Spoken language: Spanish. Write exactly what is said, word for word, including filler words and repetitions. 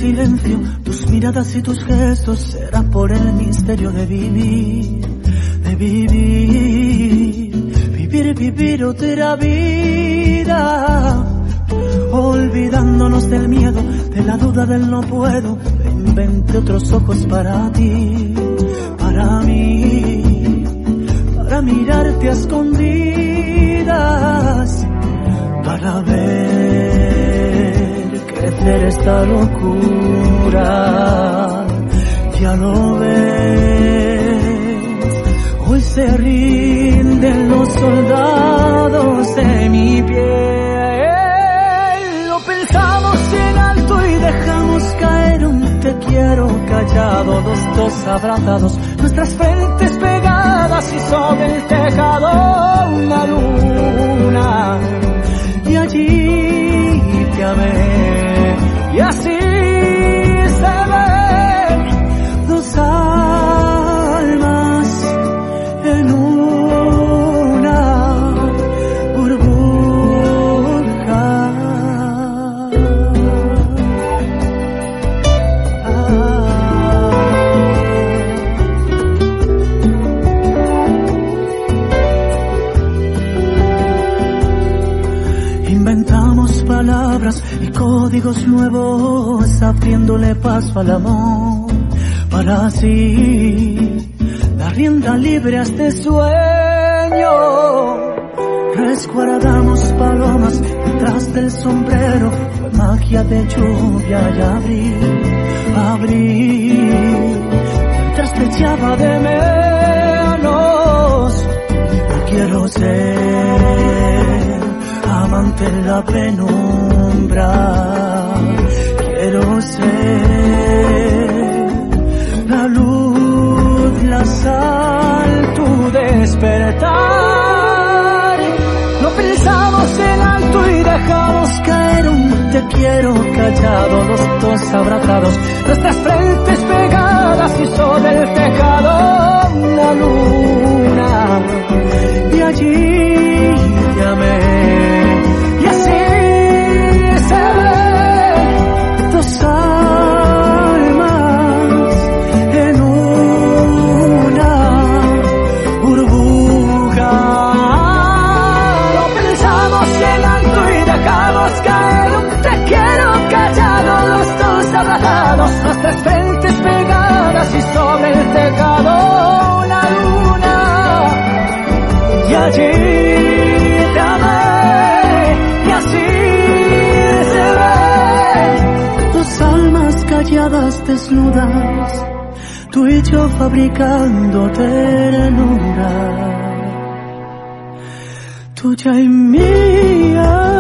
silencio, tus miradas y tus gestos, será por el misterio de vivir, de vivir, vivir, vivir otra vida, olvidándonos del miedo, de la duda del no puedo. Inventé otros ojos para ti, para mí, para mirarte a escondidas, para ver crecer esta locura. Ya lo ves, hoy se rinden los soldados de mi piel. Lo pensamos en alto y dejamos caer un te quiero callado, los dos abrazados, nuestras frentes pegadas y sobre el tejado una luna. Y allí te amé, y así se ven dos almas en una burbuja. Inventamos palabras y códigos nuevos, abriéndole paso al amor, para así dar rienda libre a este sueño. Resguardamos palomas detrás del sombrero, fue magia de lluvia y abril, abril, mientras te echaba de menos. No quiero ser amante en la penumbra, quiero ser la luz, la sal, tu despertar. Lo pensamos en alto y dejamos caer un te quiero callado, los dos abrazados, nuestras frentes pegadas y sobre el tejado una luna. Y allí te amé, y así se ven dos almas en una burbuja. Lo pensamos en alto y dejamos caer un te quiero callado, los dos abrazados, nuestras frentes pegadas y sobre el tejado una luna. Y allí te amé, y así se ven dos almas calladas, desnudas, tú y yo fabricando ternura, tuya y mía.